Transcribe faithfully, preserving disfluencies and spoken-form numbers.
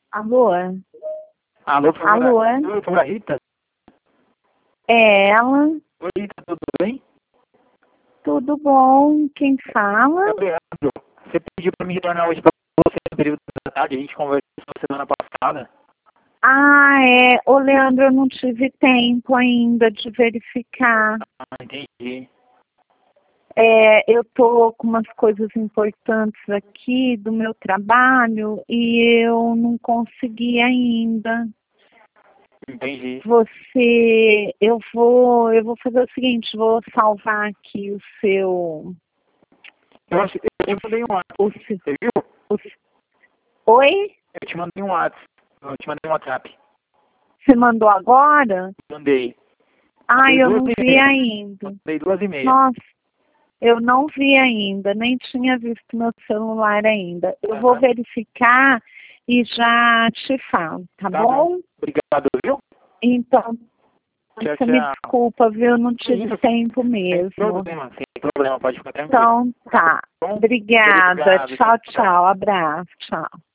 Alô? Alô, por favor, Alô? Alô, por favor, Rita? É ela? Oi, Rita, tudo bem? Tudo bom? Quem fala? Leandro, você pediu para me retornar hoje para você no período da tarde, a gente conversou semana passada. Ah, é. Ô, Leandro, eu não tive tempo ainda de verificar. Ah, entendi. É, eu tô com umas coisas importantes aqui do meu trabalho e eu não consegui ainda. Entendi. Você, eu vou, eu vou fazer o seguinte, vou salvar aqui o seu, Eu, acho, eu te mandei um WhatsApp, o seu, você viu? o, Oi? Eu te mandei um WhatsApp. Eu te mandei um WhatsApp. Você mandou agora? Mandei. Ah, Mandei eu duas não e vi meia. ainda. Mandei duas e meia. Nossa, eu não vi ainda, nem tinha visto meu celular ainda. Eu Aham. vou verificar e já te falo, tá, Tá bom? bom. Obrigado, viu? Então, Tchau, você me tchau. desculpa, viu? Eu não tive Isso, tempo sem mesmo. problema, sem problema, pode ficar tranquilo. Então, tá. Bom? Obrigada. Obrigado. Tchau, tchau. Abraço. Tchau.